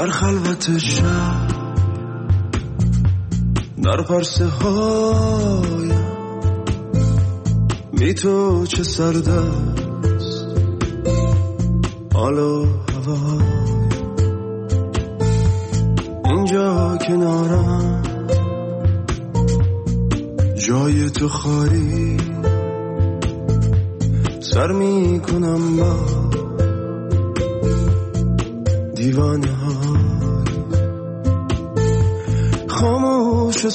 در خلوت شب، در پرسه هایم بی تو چه سرد است حال و هوایم. اینجا کنارم جای تو خالی، سر می کنم با دیوانه های خاموش و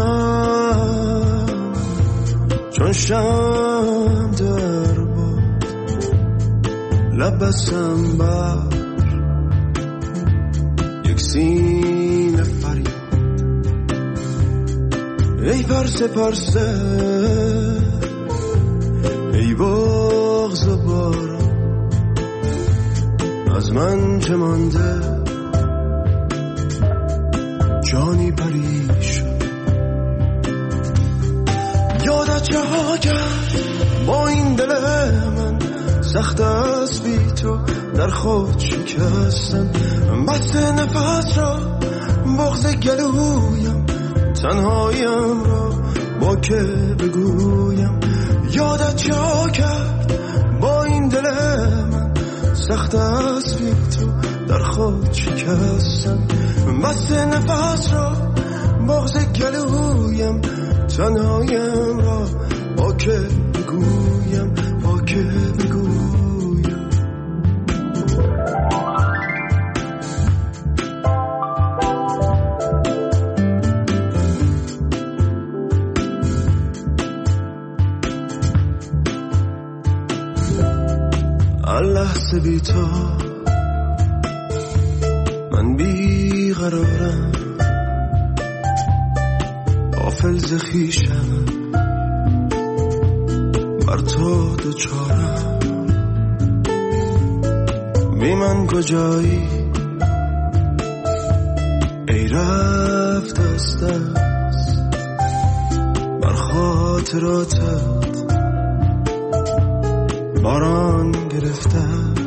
سردم چون شم در باد، لب بستم بر یک سینه فریاد. ای پرسه پرسه، ای بغض و باران، از من چه مانده جانی پریشان. یادت چه ها کرد با این دل من، سخت است بی تو در خود شکستن. بسته نفس را بغض گلویم، تنهایم را با که بگویم. یادت چه ها کرد با این دل من، سخت است بی تو در خود شکستن. بسته نفس را بغض گلویم، تنهایم را با که بگویم، با که بگویم. لحظه بی تو من بی قرارم، غافل ز خویشم، بر تو دوچارم. بی من کجایی ای رفت دست دست، بر خاطراتت باران گرفته است.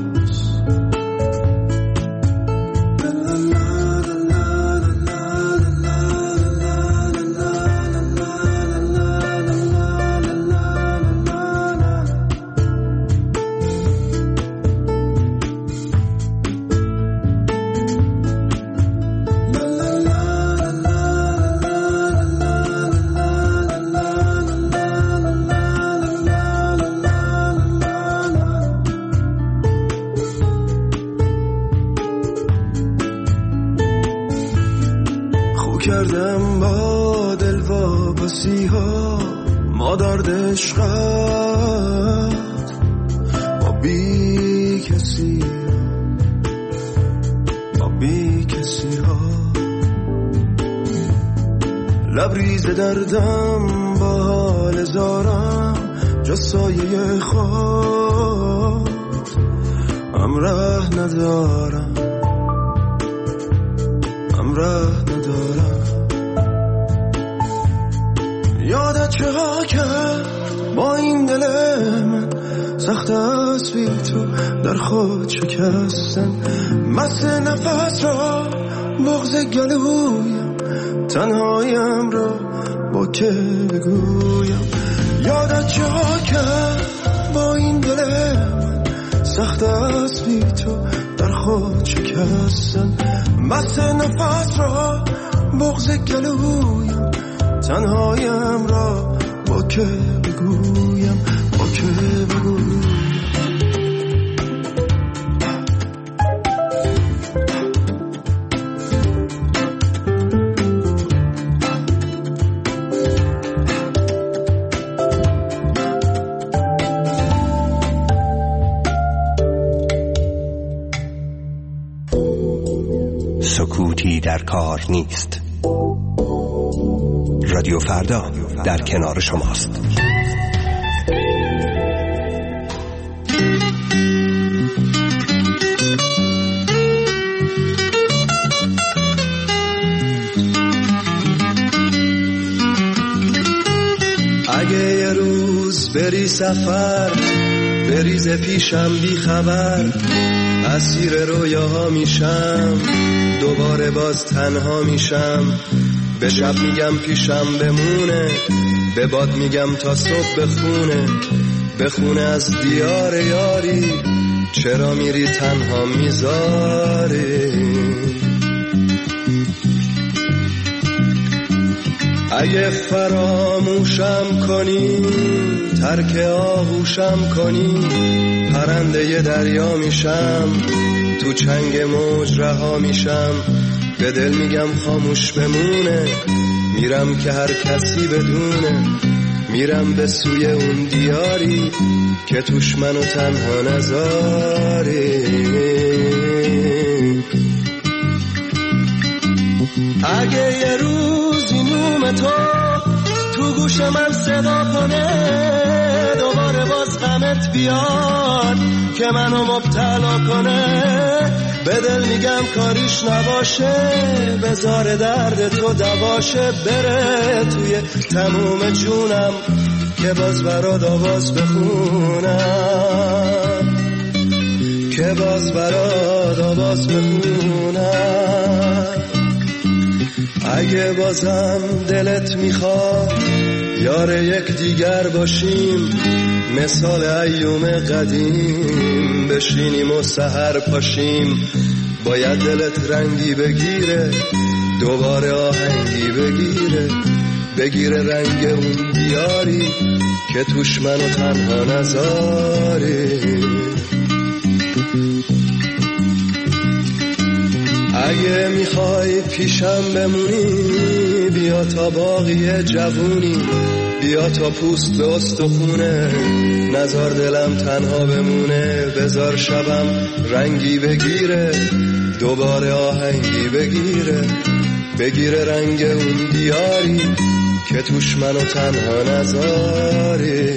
کردم با دل واپسی ها، ما درد عشقت با بی کسی، با بی کسی ها. لبریز دردم با حال زارم، جز سایه خود همراه ندارم، همراه ندارم. یادت چه ها کرد با این دل من، سخت است بی تو در خود شکستن. مست نفس را بغض گلویم، تنهایم را با که بگویم. یادت چه ها کرد با این دل من، سخت است بی تو در خود شکستن. مست نفس را بغض گلویم، تنهایم را با که بگویم، با که بگویم. سکوتی در کار نیست. رادیو فردا در کنار شماست. اگه یه روز بری سفر، بریز پیشم بی خبر، اسیر رویاها میشم، دوباره باز تنها میشم. به شب میگم پیشم بمونه، به باد میگم تا صبح بخونه. بخونه از دیار یاری، چرا میری تنها میذاری؟ اگه فراموشم کنی، ترک آغوشم کنی، پرنده ی دریا میشم، تو چنگ موج رها میشم. به دل میگم خاموش بمونه، میرم که هر کسی بدونه. میرم به سوی اون دیاری که توش منو تنها نذاری. اگه یه روزی نوم تو گوش من صدا کنه، دوباره باز غمت بیاد که منو مبتلا کنه. به دل میگم کاریش نباشه، بذار درد تو دواشه. بره توی تموم جونم که باز برات آواز بخونم، که باز برات آواز بخونم. اگه بازم دلت میخواد یار یک دیگر باشیم، مثال ایوم قدیم بشینیم و سحر پاشیم. باید دلت رنگی بگیره، دوباره آهنگی بگیره رنگ اون دیاری که توش منو تنها نذاری. اگه میخوای پیشم بمونی، بیا تا باقی جوونی، بیا تا پوست به استخونه. نذار دلم تنها بمونه، بذار شبم رنگی بگیره، دوباره آهنگی بگیره رنگ اون دیاری که توش منو تنها نذاری.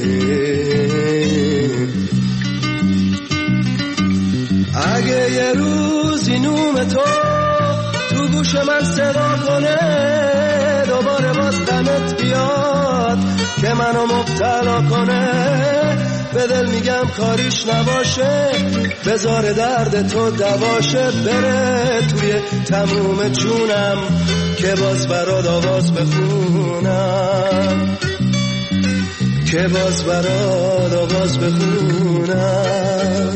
اگه یه روزی نوم تو گوش من صدا کنه، دوباره باز غمت بیاد که منو مبتلا کنه. به دل میگم کاریش نباشه، بذار درد تو دواشه. بره توی تموم جونم که باز برات آواز بخونم، که باز برات آواز بخونم.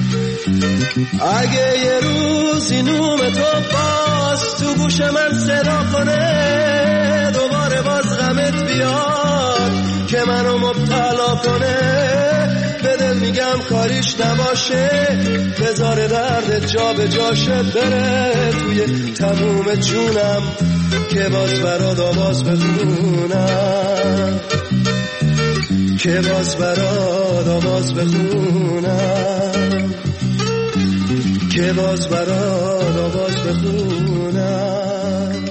اگه یه روزی نوم تو باز تو گوش من صدا کنه، دوباره باز غمت بیاد که منو مبتلا کنه. به دل میگم کاریش نباشه، بذار درد جا به جاشه. بره توی تموم جونم که باز برات آواز بخونم، که باز برات آواز بخونم، که باز برات آواز بخونم.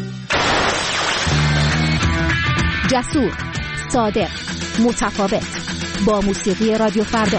جسور، صادق، متفاوت، با موسیقی رادیو فردا.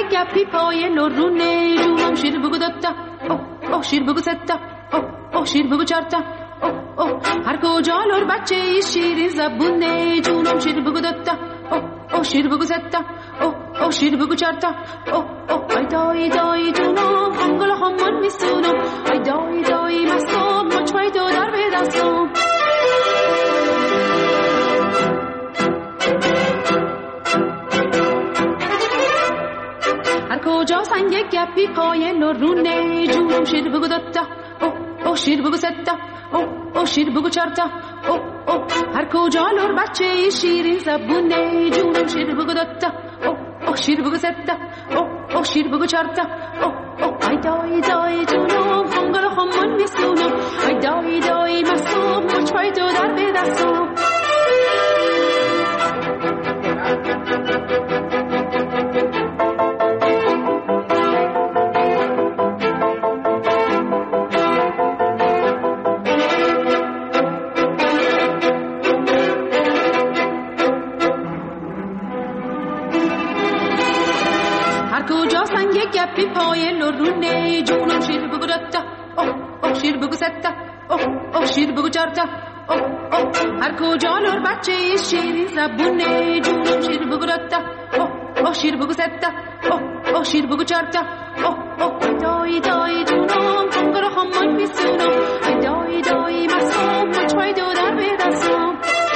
گپی پای لرونه جونم شیر بگو دتا اوه شیر بگو ستا اوه شیر بگو چارتا اوه هر کجا لور بچه شیرین زبونه جونم شیر بگو دتا اوه شیر بگو ستا اوه شیر بگو چارتا اوه ای دای دای جونم انگل همون میسونم ای دای دای مستم مچ پای دو در به دستم هر کجا سنگ گپی پای لرونه جونم شیر بگو دتا اوه شیر بگو ستا اوه شیر بگو چارتا اوه هر کجا لور بچه شیرین زبونه جونم شیر بگو دتا اوه شیر بگو ستا اوه شیر بگو چارتا اوه ای دای دای جونم خنگل خمون میسونم ای دای دای مستم مچ پای تو در به دستم گپی پای لرونه جونم شیر بگو دتا اوه شیر بگو ستا اوه شیر بگو چارتا اوه هر کجا لور بچه شیرین زبونه جونم شیر بگو دتا اوه شیر بگو ستا اوه شیر بگو چارتا اوه دای دای جونم خنگر خمون میسونم ای دای دای مستم مچ پای دو در به دستم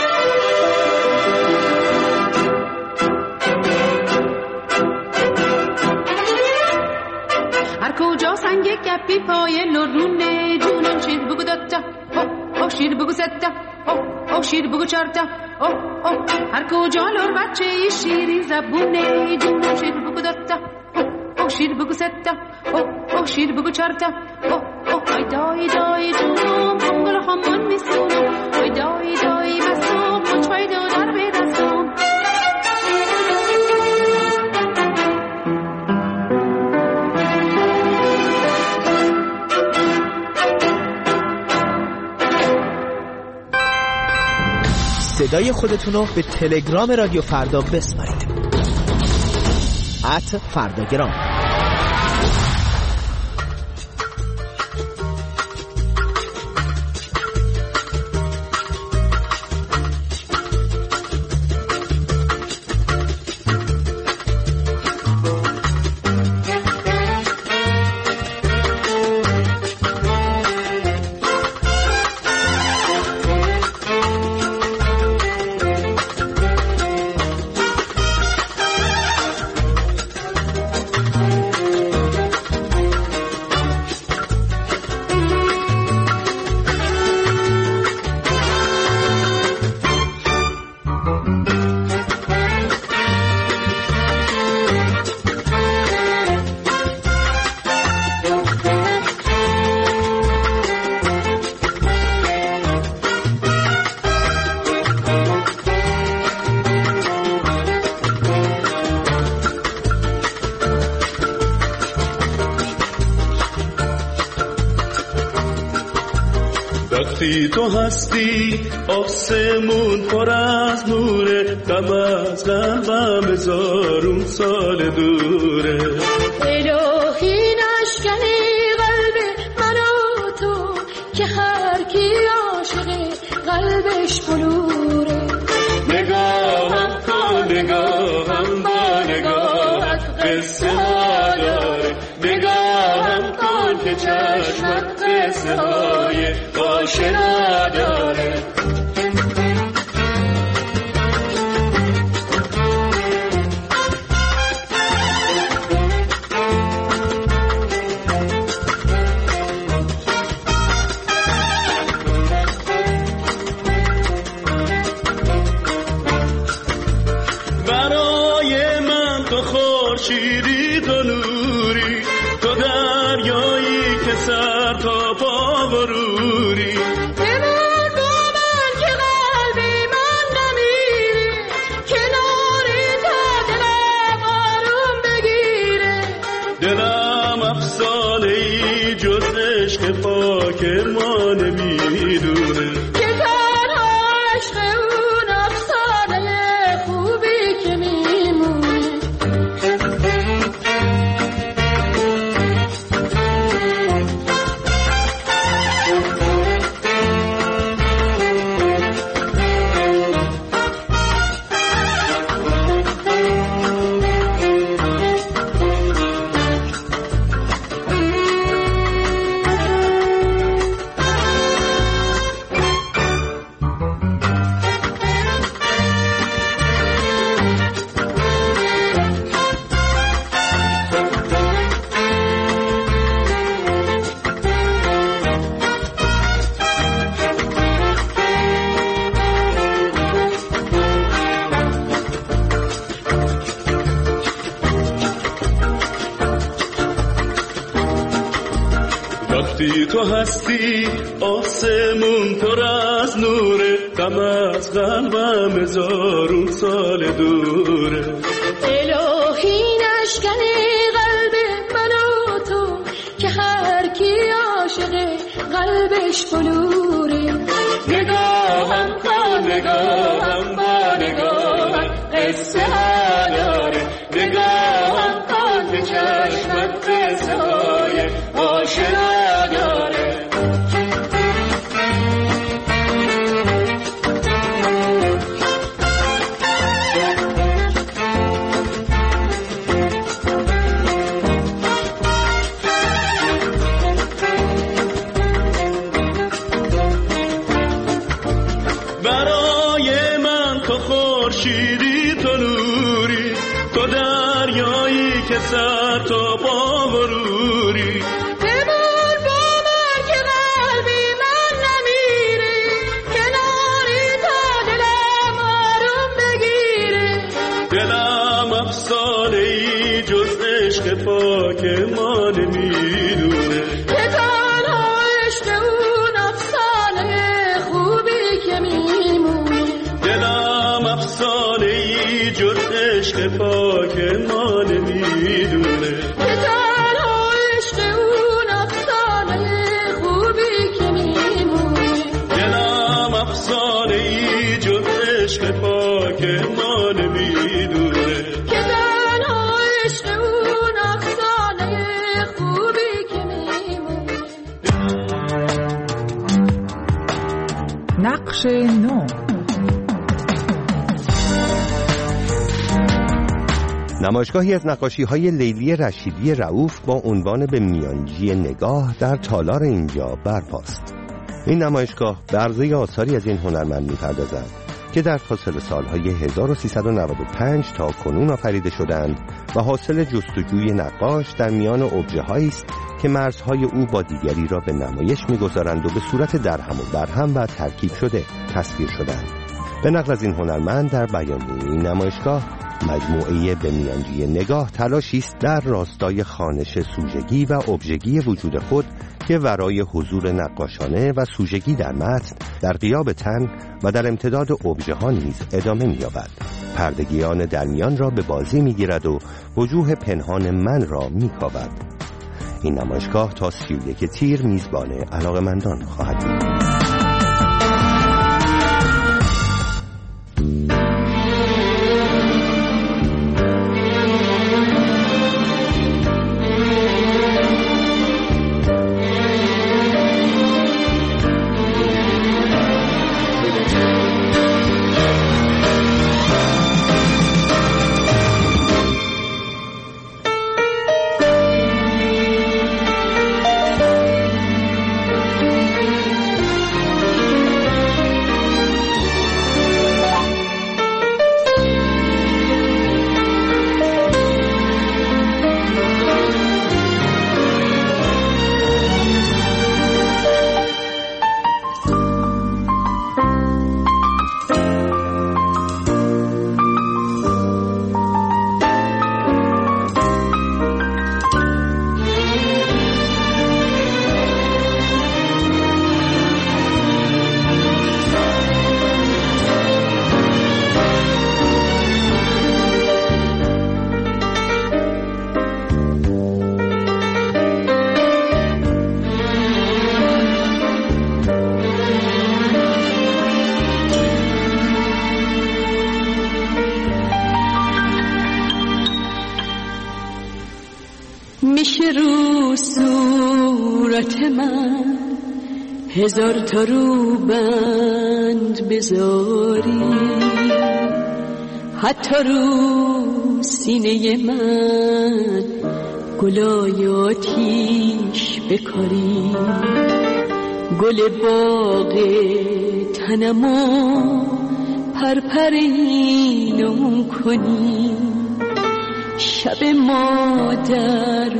هر کجا سنگ گپی پای لرونه جونم شیر بگو دتا اوه شیر بگو ستا اوه شیر بگو چارتا اوه هر کجا لور بچه شیرین زبونه جونم شیر بگو دتا اوه شیر بگو ستا اوه شیر بگو چارتا اوه ای دای دای جونم خنگل خمون میسونم ای دای دای مستم مچ پای دو در به دستم صدای خودتونو به تلگرام رادیو فردا بسپارید @فرداگرام. وقتی تو هستی آسمون پر از نوره، غم از قلبم هزارون سال دوره. الهی نشکنی قلب من و تو که هر کی عاشق قلبش بلوره. نگاهم کن نگاهم با نگاهت قصه ها داره، نگاهم کن که چشمت قصه های آشنا داره. برای من تو خورشیدی، تو نوری، تو دریایی که سر تا پا بروری. بمان با من که قلبی من نمیره، کناری تا دلم آروم بگیره. دلم افسانه ای جز عشق پاک ما نمیدونه، که تنها عشق اون افسانه خوبی که میمونه. مستی آسمون پر از نوره، غم از قلبم هزارون سال دوره. الهی نشکنی قلب من و تو که هر کی عاشق قلبش بلوره. نگاهم با نگاهم با نگاهم قصه داره، نگاهم با چشمت قصه های آشنا داره. سر تا با غروری بمون با من که قلبی من نمیره، کناری تا دلم آروم بگیره. دلم افسانه ای جز عشق پاک ما نمیدونه، که تنها عشق اون افسانه خوبی که میمونه. دلم افسانه ای جز عشق پاک ما نمیدونه، که تنها عشق اون افسانه خوبی که میمونه. دلم افسانه ای جز عشق پاک ما نمیدونه، که تنها عشق اون افسانه خوبی که میمونه. نقش نو. نمایشگاهی از نقاشی‌های لیلی رشیدی رؤوف با عنوان به میانجی نگاه در تالار اینجا برپاست. این نمایشگاه به عرضه آثاری از این هنرمند می‌پردازد که در فاصله سالهای 1395 تا کنون آفریده شدند و حاصل جستجوی نقاش در میان ابژه‌هایی است که مرزهای او با دیگری را به نمایش می‌گذارند و به صورت درهم و برهم و ترکیب شده تصویر شدند. به نقل از این هنرمند در بیانیه این نمایشگاه، مجموعه به میانجی نگاه تلاشی است در راستای خوانش سوژگی و ابژگی وجود خود که ورای حضور نقاشانه و سوژگی در متن، در غیاب تن و در امتداد ابژه‌ها نیز ادامه می‌یابد. پردگیان درمیان را به بازی می‌گیرد و وجوه پنهان من را می‌کاود. این نمایشگاه تا 31 تیر میزبان علاقه‌مندان خواهد بود. میشه رو صورت من هزار تا روبند بذاری، حتی رو سینه من گلای آتیش بکاری، گل باغ تنمو پرپرینم کنی، شب مادر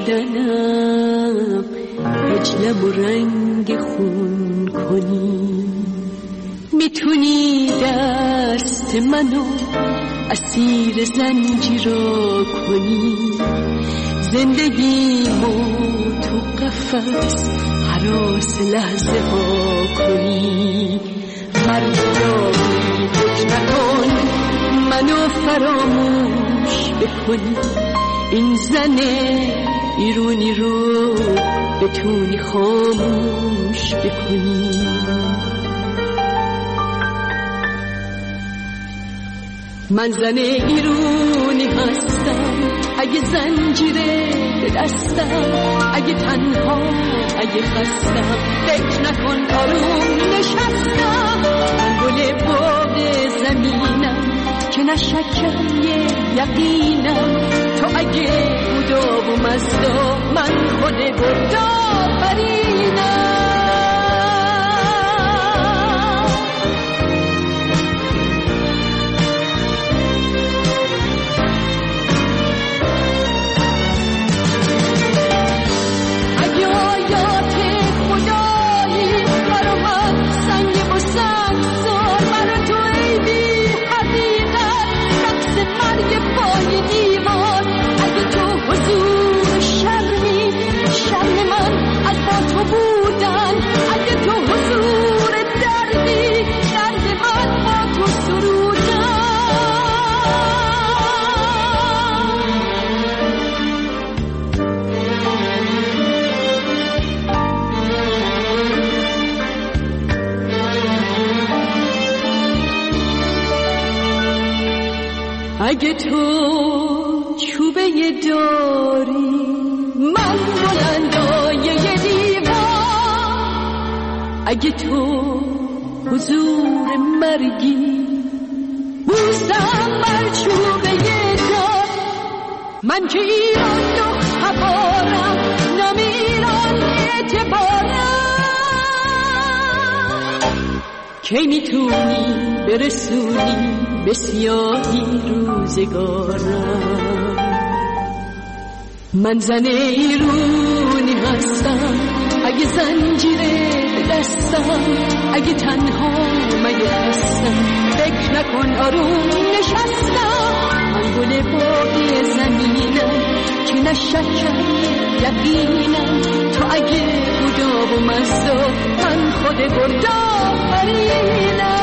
شدنم هجلم و رنگ خون کنی. میتونی دست منو اسیر زنجیرا کنی، زندگیمو تو قفس هر هراس لحظه ها کنی، مردمی فکر نکن منو فراموش بکنی. این زن ایرونی رو بتونی خاموش بکنی. من زن ایرونی هستم، اگه زنجیره دستم، اگه تنها، اگه خستم، فکر نکن آروم نشستم. من گل باغ زمینم که نشکم یه یقینم. تو اگه بودا و مزدا، من خود بردا فرینم. اگه تو چوبه داری، من بلندای دیوار. اگه تو حضور مرگی، بوسم بر چوبه دار. من که ایران و هوارم، نمیران اعتبارم. کی میتونی برسونی به سیاهی روزگارم؟ من زن ایرونی هستم، اگه زنجیره دستم، اگه تنها مگه هستم، فکر نکن آروم نشستم. من گل باقی زمینم که نشکم یقینم. تو اگه بودا و مزدا، من خود بردا فرینم.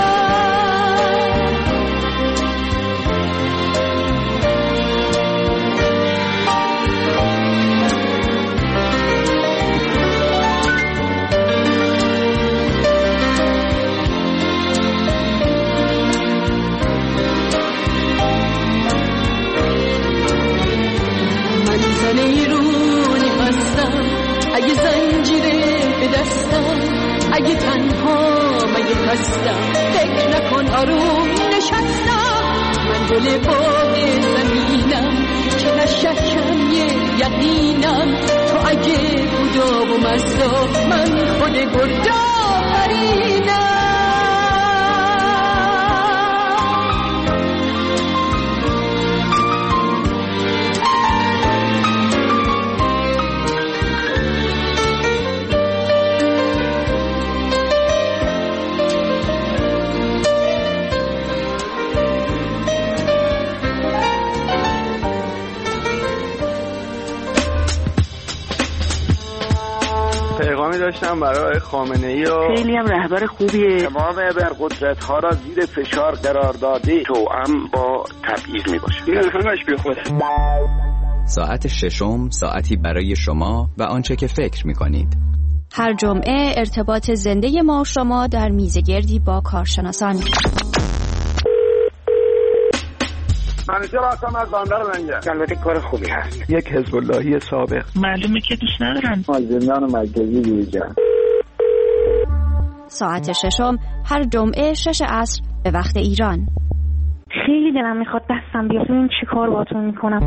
اگه زنجیره به دستم، اگه تنها مگه هستم، فکر نکن آروم نشستم. من گل باغ زمینم که نشکم یه یقینم. تو اگه بودا و مزدا، من خود بردا فرینم. پیغامی داشتم برای خامنه‌ای و خیلی هم رهبر خوبیه. تمام ابرقدرت‌ها را زیر فشار قرار داده، توأم با تبعیض میباشه. این همش بیخوده. ساعت ششم، ساعتی برای شما و آنچه که فکر میکنید. هر جمعه ارتباط زنده ما و شما در میزگردی با کارشناسان. منیژه هستم از بندر منجر. البته کار خوبی هست. یک حزب اللهی سابق. معلومه که دوست ندارن. از زندان مرکزی بیرون. ساعت ششم هر جمعه 6 عصر به وقت ایران. خیلی دلم میخواد دستم بیاد ببین چی کار باهاتون میکنم.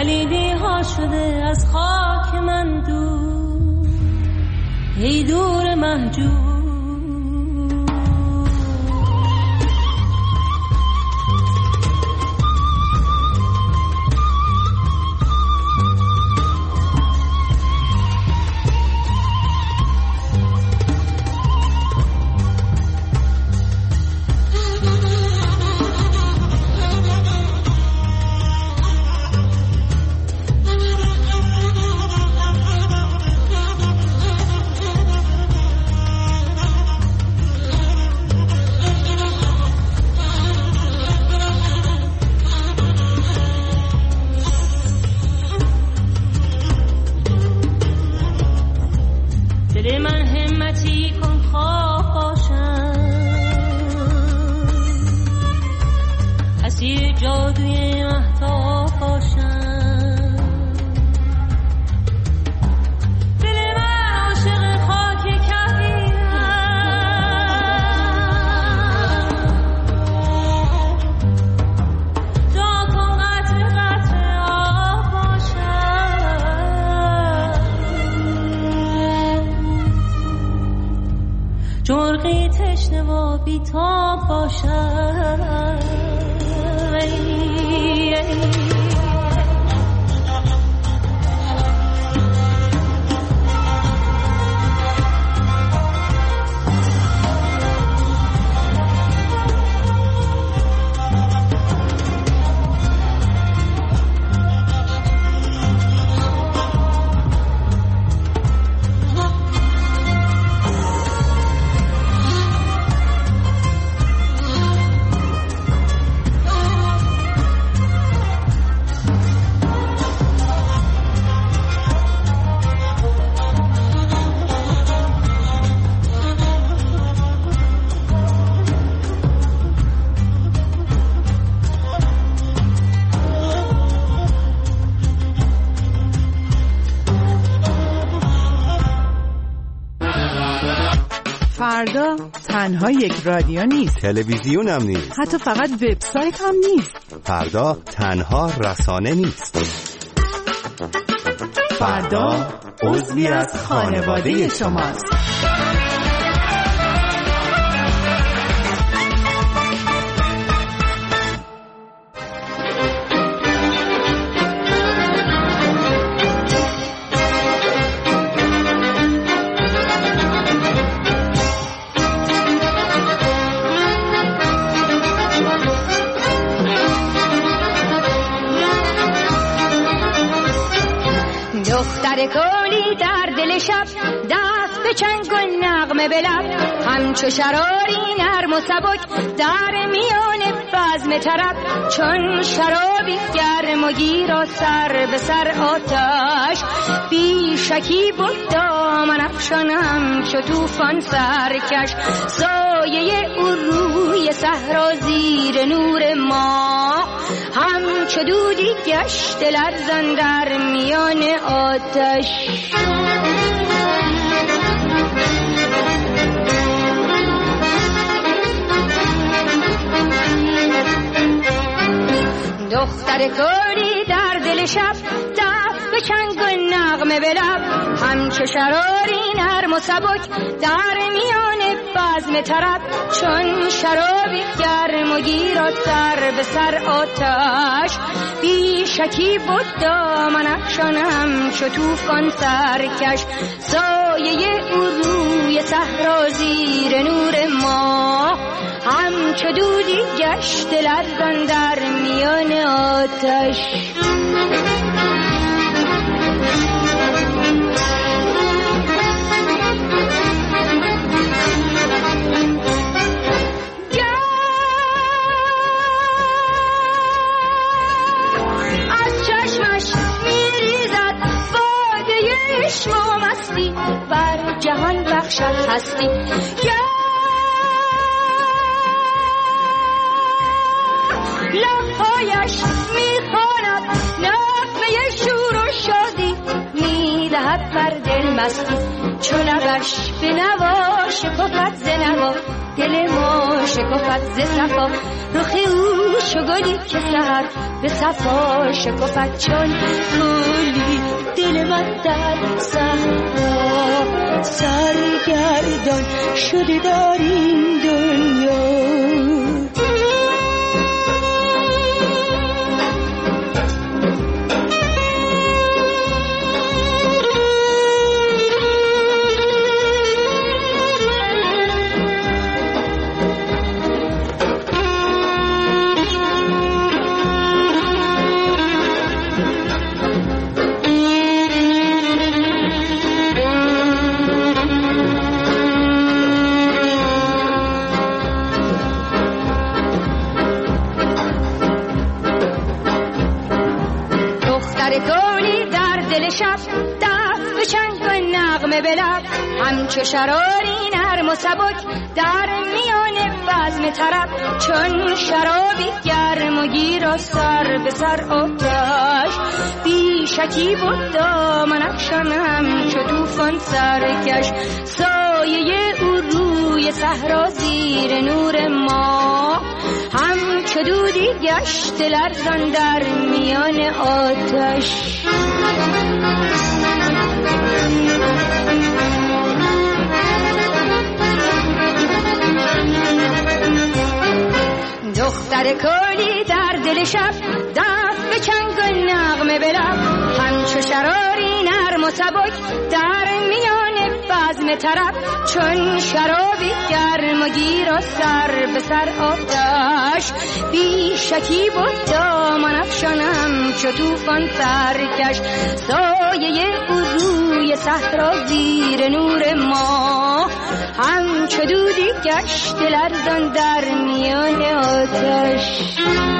خلیلی ها شده از خاک من دور، ای دور محجوب. جرقی تشنه و بی‌تاب باشد. فردا تنها یک رادیو نیست، تلویزیون هم نیست، حتی فقط وبسایت هم نیست. فردا تنها رسانه نیست. فردا عضوی از خانواده شماست. دختر گلی در دل شب، دست به چنگ و نغمه به لب، همچو شراری نرم و سبک در میان بزم طرب، چون شرابی گرم و گیر و سر به سر آتش، بی شکی بود دامن افشان همچو طوفان سرکش، سایه او روی صحرا زیر نور ماه، همچو دودی گشت لرزان در میان آتش. دختر گلی در دل شب، دست به چنگ و نغمه به لب، همچو شراری نرم و سبک در میان بزم طرب، چون شرابی گرم و گیر و سر به سر آتش، بی شکی بود دامن افشان همچو طوفان سرکش، سایه او روی صحرا زیر نور ماه، همچو دودی گشت لرزان در میان آتش. از چشمش میریزد باده عشق و مستی، بر جهان بخشد هستی. لبهایش میخواند نغمه شور و شادی، میدهد بر دل مستی، چون لبش به نوا شکفت ز نوا، دل ما شکفت ز صفا، رخ او چو گلی که سحر به صفا شکفت، چون گلی دل من در صحرا سرگردان شده در این دنیا. همچو شراری نرم و سبک در میان بزم طرب، چون شرابی گرم و گیر و سر به سر آتش، بی شکی بود دامن افشان همچو طوفان سرکش، سایه او روی صحرا زیر نور ما، همچو دودی گشت لرزان در میان آتش. دختر کلی در دل شب دست به چنگ و نغمه به لب، همچو شراری نرم و سبک در میان بزم طرب، چون شرابی گرم و گیر و سر به سر آتش، بی شکی بود دامن افشانم چو طوفان سرکش، سایه او روی صحرا زیر نور ما، همچو دودی گشت لرزان در میان آتش.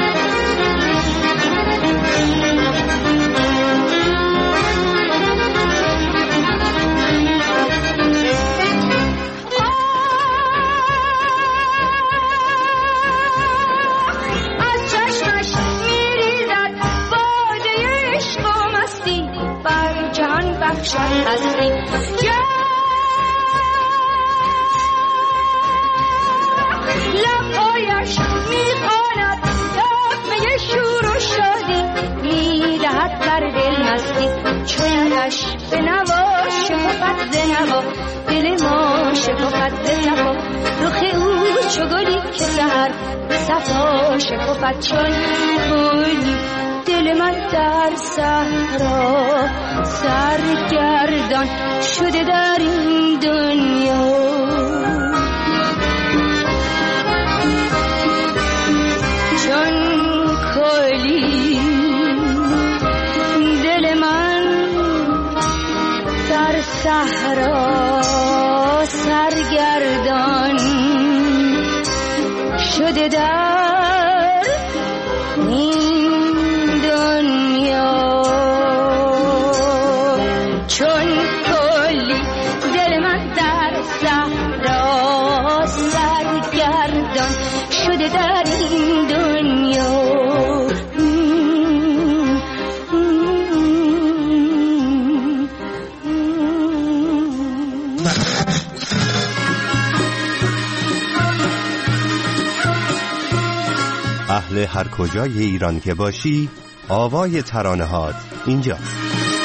از چشمش میریزد باده عشق و مستی، بر جهان بخشد هستی. لبهایش میخواند دامه شور و شادی، میدهد بر دل مستی، چونش به نوا شکفت ز نوا، دل ما شکفت ز صفا، رخ او چو گلی که سحر به صفا شکفت، چون گلی دل من در صحرا سرگردان شده در این دنیا. صحرا سرگردان شده در این دنیا، چون کلی دل من در صحرا سرگردان شده در این دنیا. اهل هر کجای ایران که باشی، آوای ترانه هات اینجاست.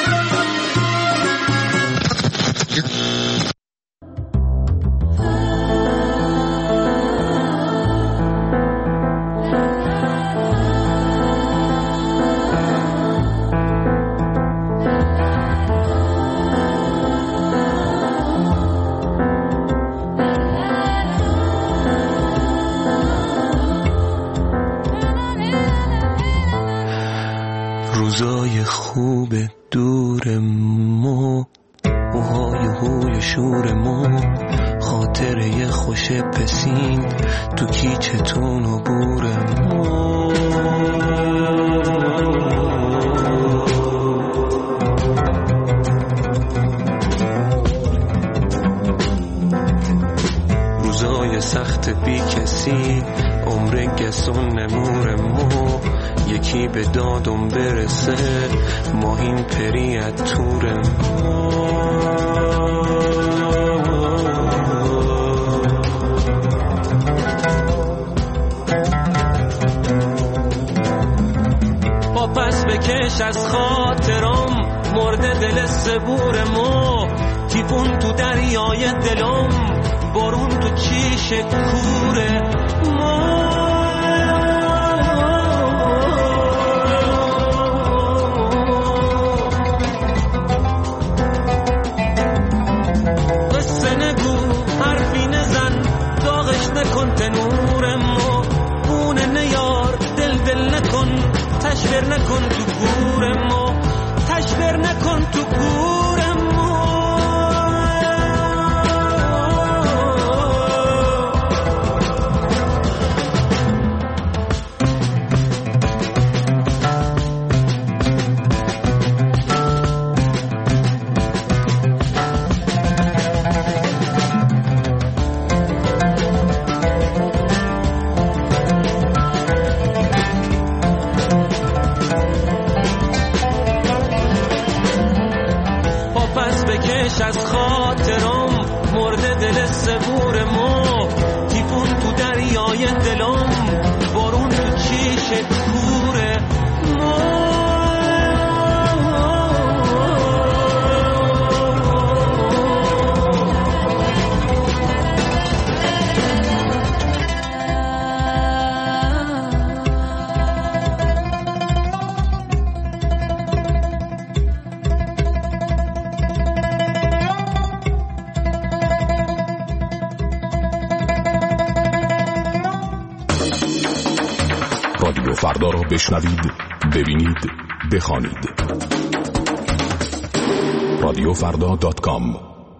روزای خوب دور ما، اوهای هوی شور ما، خاطره خوش پسین تو کیچتون و بور ما. روزای سخت بی کسی، عمر گسون نمور ما، یکی به دادم برسه ماهین پریت تور ما. بکش از خاطرم، مرده دل صبور ما، تیفون تو دریای دلم، بارون تو چیش کوره ما. قصه نگو حرفی نزن، داغش نکن تنور ما، بونه نیار دل نکن، تشبیر نکن تو گور ما، تشبیر نکن تو گور ما. از خاطرم، مرده دل صبور ما، تیفون تو دریای دلم، بارون تو چیش کوره ما. فردا را بشنوید، ببینید، بخوانید. radiofrda.com.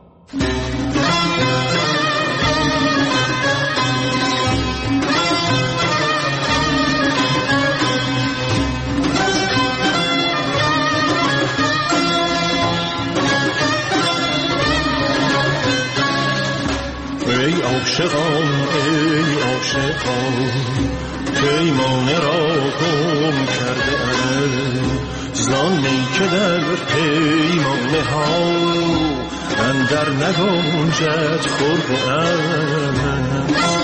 ای عاشقان، ای عاشقان، پیمانه را گم کرده ام، زانی که در پیمانه ها اندر نگنجد خورده ام.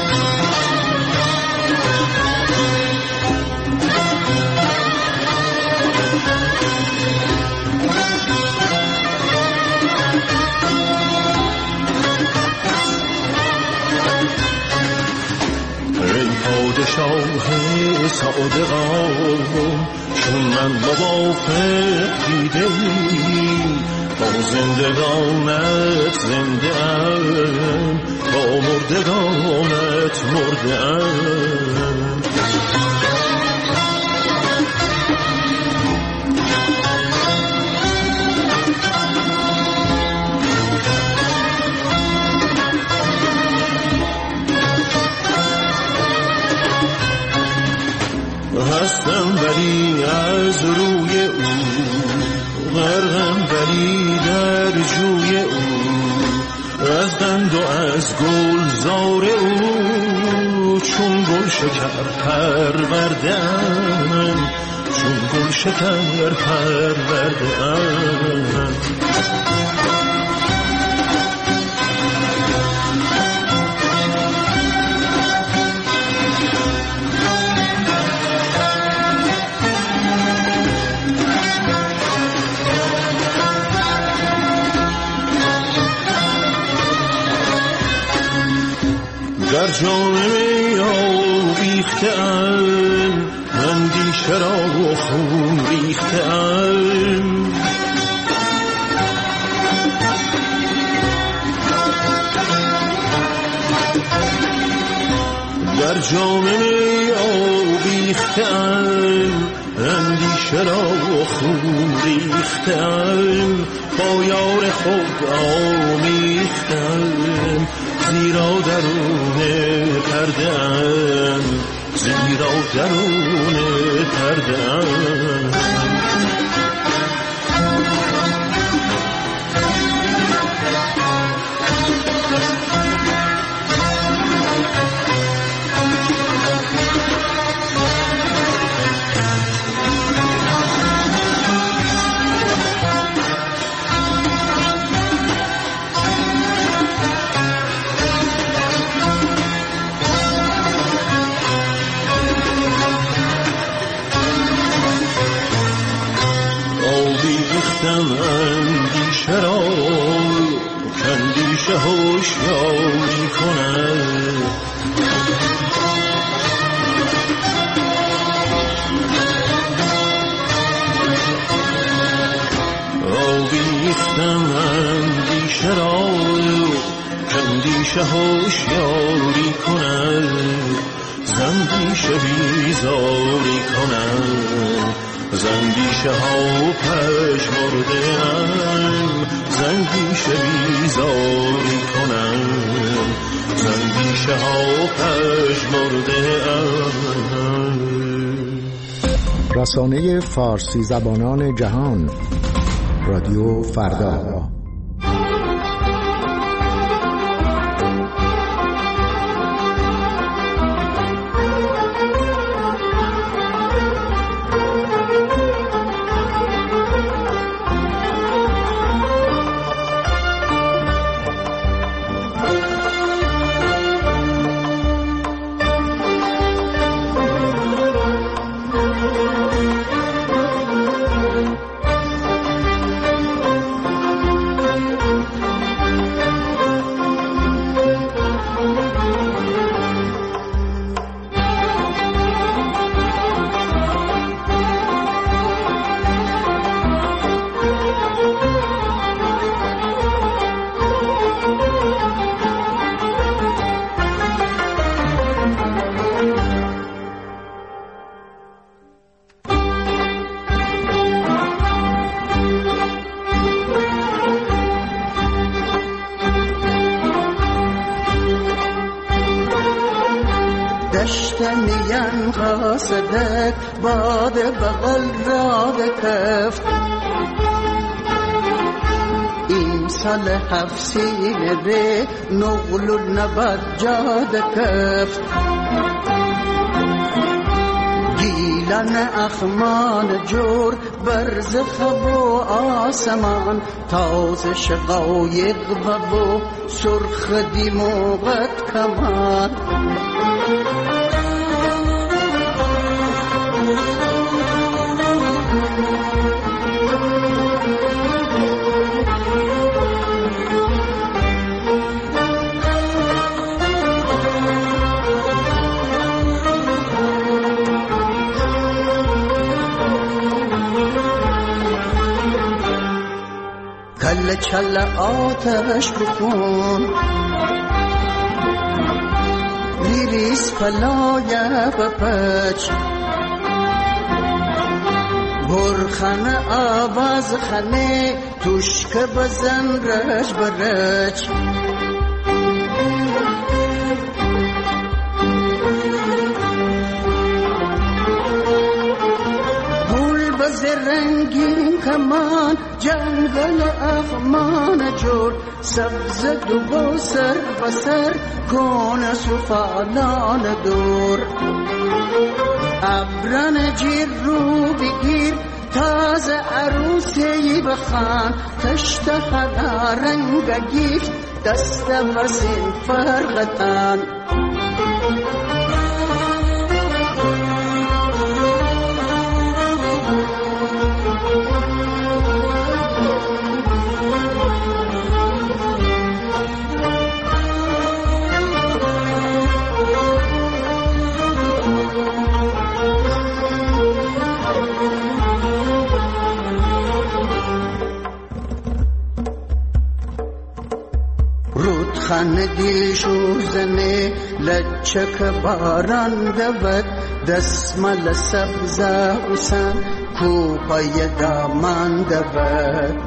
پادشاه صادقان، چون من موافق دیده‌ای، با زندگانت زنده ام، با مردگانت مرده ام. هستم ولی از روی او، غرقم ولی در جوی او، از قند و از گلزار او، چون گل شکر پرورده‌ام، چون گل شکر پرورده‌ام. در جام می آویخته‌ام، اندیشه را و خون ریخته‌ام. در جام می آویخته‌ام، اندیشه را و خون ریخته‌ام. با یار خود آمیخته‌ام، زیرا درون پرده‌ام، زیرا درون پرده‌ام. نیستم اندیشه را کاندیشه هوشیاری کند آویستم اندیشه را کاندیشه هوشیاری کند زندیشه بیزاری کند زندیشه ها پژمرده ام زندیشه بیزاری کنم زندیشه ها پژمرده ام. رسانه فارسی زبانان جهان رادیو فردا. دشتنیم قاصدک باد بغل را بکفت این سال حفصینه به نغل و نبات جاد کفت گیلن اخمان جور برز خب و آسمان تاز شقایق و سرخ دیموغت کمان کل چل آتش بکن لیریس پلای بپچ برخانه آواز خانه توشک بزن رش برچ رنگین کمان جنگل اخمان جور سبز دو سر بسر کون سفالان دور ابران جیر رو بگیر تازه عروسی بخان تشت خدا رنگ گیفت دست وزین فرغتان خندی شوزنه لچک باران دود دسمال سبز حسن کوپای دامان دود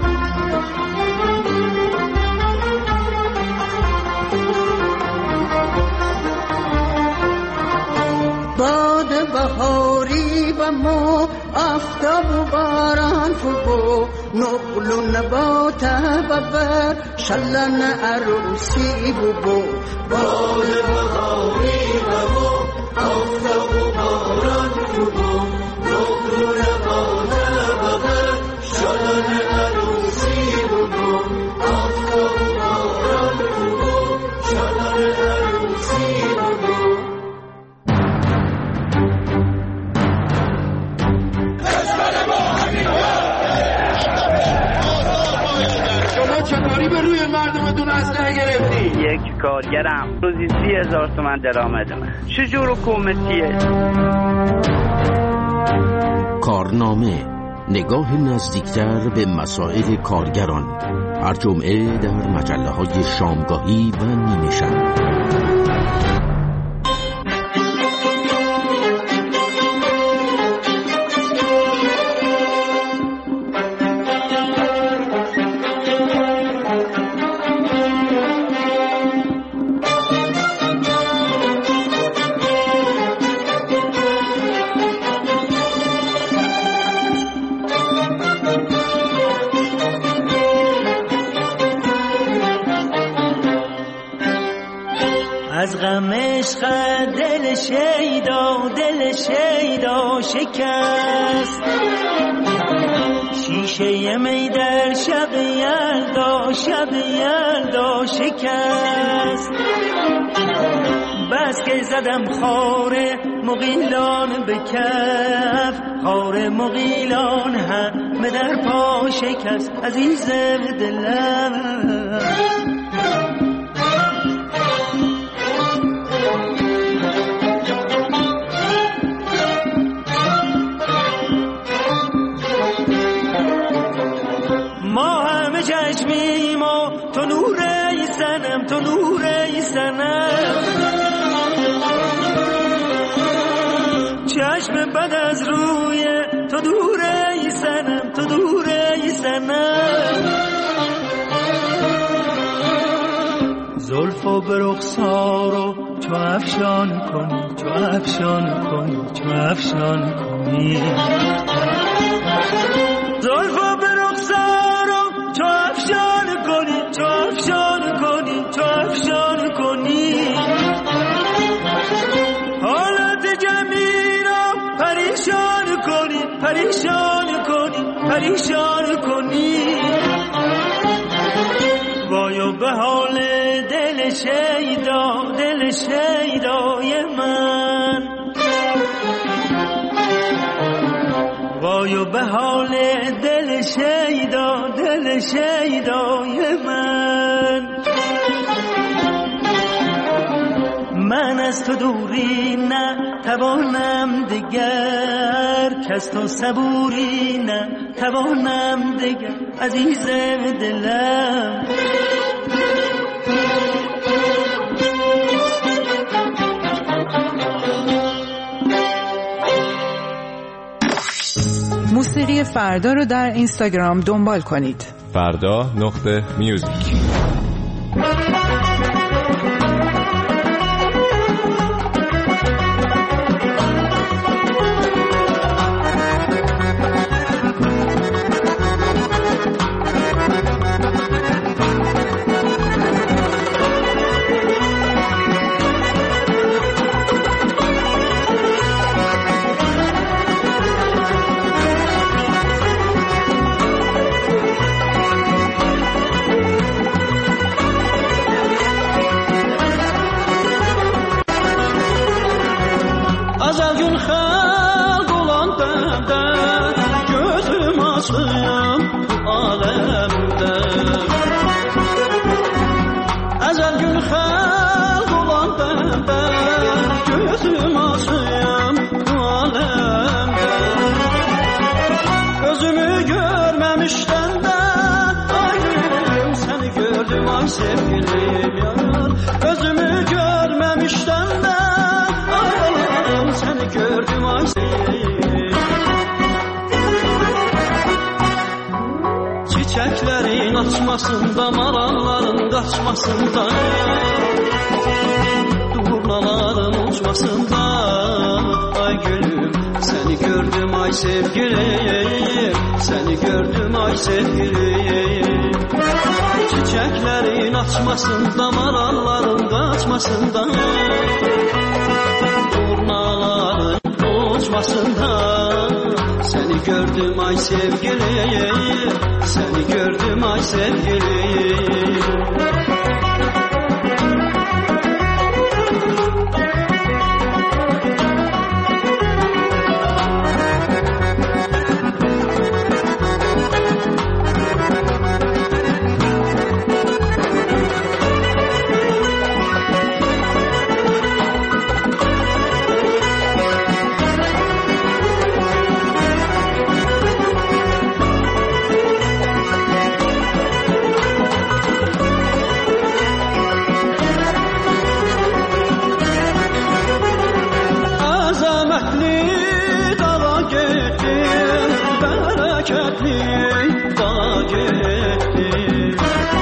باد بهاری و مو آفتاب و باران فبو نقل و نبات ببر شلن عروسی ببو باد بهاری و مو آفتاب و باران فبو نقل و نبات ببر شلن عروسی ببو آفتاب و باران فبو شلن عروسی ببو اسلحه گرفتی؟ یک کارگرم روزی 30,000 تومان درآمد من. چجور حکومتیه؟ کارنامه، نگاه نزدیکتر به مسائل کارگران، هر جمعه در مجله‌های شامگاهی و نیمه شب. از غم عشق دل شیدا شکست، شیشه می در شب یلدا شکست. بس که زدم خار مغیلان به کف، خار مغیلان همه در پا شکست. عزیز دلم چشمیم و تو نوره سنم، تو نوره سنم. چشم بد از روی تو دوره سنم، تو دوره سنم. زلفو به رخسارو چو افشان کنی، چو افشان کنی، چو افشان کنی. زلفو به رخسارو چو افشان کنی، چو افشان کنی، چو افشان کنی. حالت جمعی را پریشان کنی، پریشان کنی، پریشان کنی. وایو به حال دل شیدا، دل شیدای من. وایو به حال دل شیدا، دل شیدای من. من از تو دوری نه توانم دگر، کس تو صبوری نه توانم دگر. عزیز دلم موسیقی فردا رو در اینستاگرام دنبال کنید. فردا.میوزیک. Çiçeklerin açmasında, maralların kaçmasında, durnaların uçmasında. Ay gülüm seni gördüm ay sevgilim, seni gördüm ay sevgilim. Çiçeklerin açmasında, maralların kaçmasında, durnaların uçmasında. Seni gördüm ay sevgilim, seni gördüm ay sevgilim. bereketli dağa gittim.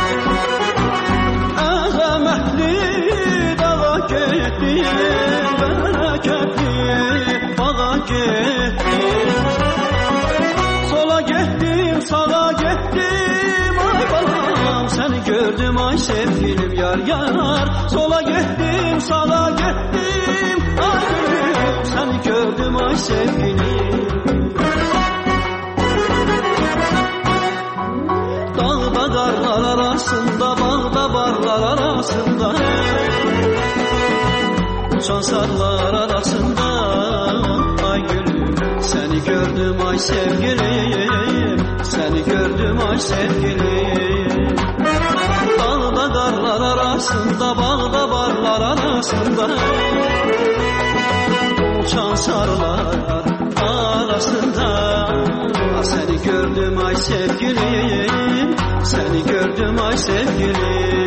Azametli dağa gittim, bereketli dağa gittim. Sola gittim, sağa gittim, ay balam seni gördüm ay sevgilim yar yar. Sola gittim, sağa gittim, ay gülüm seni gördüm ay sevgilim. Dağda karlar arasında, bağda barlar arasında, uçan sarlar arasında, ay gülüm seni gördüm ay sevgilim, seni gördüm ay sevgilim. Dağda karlar arasında, bağda barlar arasında, uçan sarlar arasında, seni gördüm ay sevgilim, seni gördüm ay sevgilim.